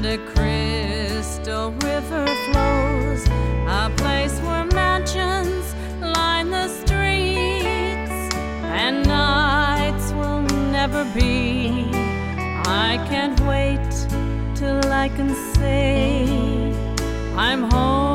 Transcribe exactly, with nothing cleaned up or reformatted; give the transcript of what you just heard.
and a crystal river flows, a place where mansions line the streets, and nights will never be. I can't wait till I can say I'm home.